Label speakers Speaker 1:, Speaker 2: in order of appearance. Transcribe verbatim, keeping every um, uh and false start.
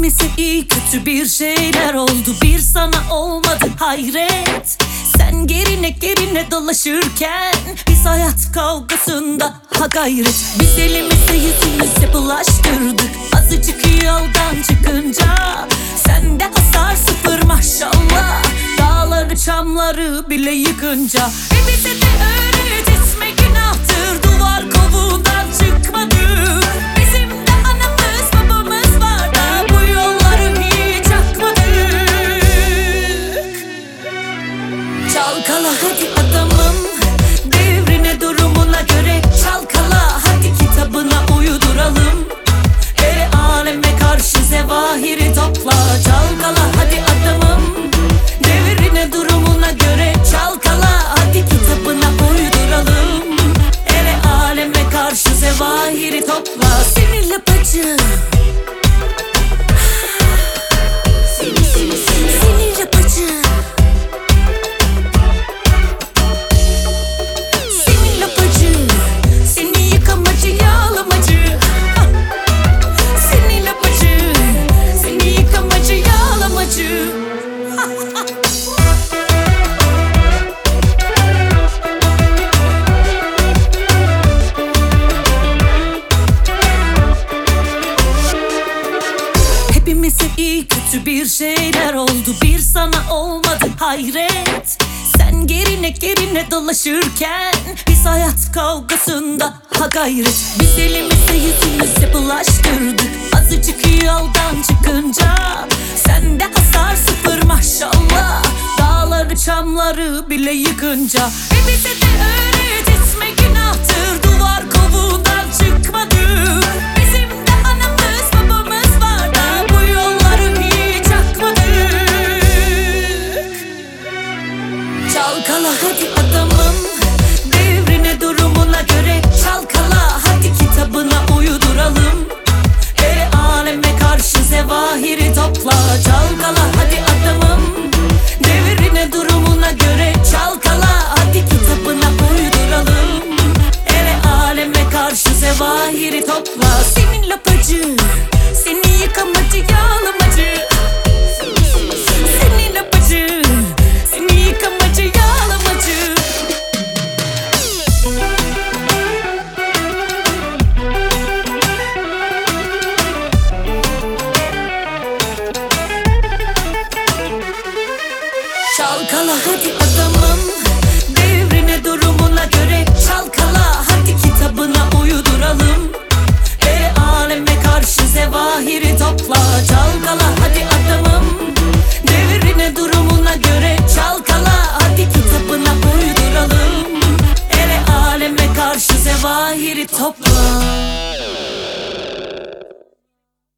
Speaker 1: Hepimize iyi kötü bir şeyler oldu, bir sana olmadı hayret. Sen gerine gerine dolaşırken biz hayat kavgasında ha gayret. Biz elimize yüzümüze bulaştırdık azıcık yoldan çıkınca. Sende hasar sıfır maşallah, dağları çamları bile yıkınca. E bize de öğret etme günahtır, duvar kovuğundan çıkmadık. Bizim de anamız babamız var da bu yolları hiç akmadık. Çalkala hadi adamım, devrine durumuna göre çalkala. Hadi kitabına uyduralım, ere aleme karşı zevahiri topla. Çalkala hadi adamım, devrine durumuna göre çalkala. Hadi kitabına uyduralım, ere aleme karşı zevahiri topla. Seninle bacı, seninle bacı, seninle bacı, seni yıkamacı yağlamacı. Seninle bacı, seni yıkamacı yağlamacı. Hepimize iyi kötü bir şeyler oldu, bir sana olmadı hayret. Sen gerine gerine dolaşırken biz hayat kavgasında ha gayret. Biz elimize yüzümüze bulaştırdık azıcık yoldan çıkınca. Sende hasar sıfır maşallah, dağları çamları bile yıkınca. E bize de öğret etme günahtır, duvar kovuğundan çıkmadık. Bizim de anamız babamız var da bu yolları hiç akmadık. Çalkala hadi adamım, devrine durumuna göre çalkala. Hadi kitabına uyduralım, ere aleme karşı zevahiri topla. Çalkala hadi adamım, devrine durumuna göre çalkala. Hadi kitabına uyduralım, ere aleme karşı zevahiri topla. Seninle bacı, seni yıkamacı yağlamacı. Seninle bacı, seni yıkamacı yağlamacı. Çalkala hadi adamım, devrine durumuna göre çalkala. Hadi kitabına uyduralım,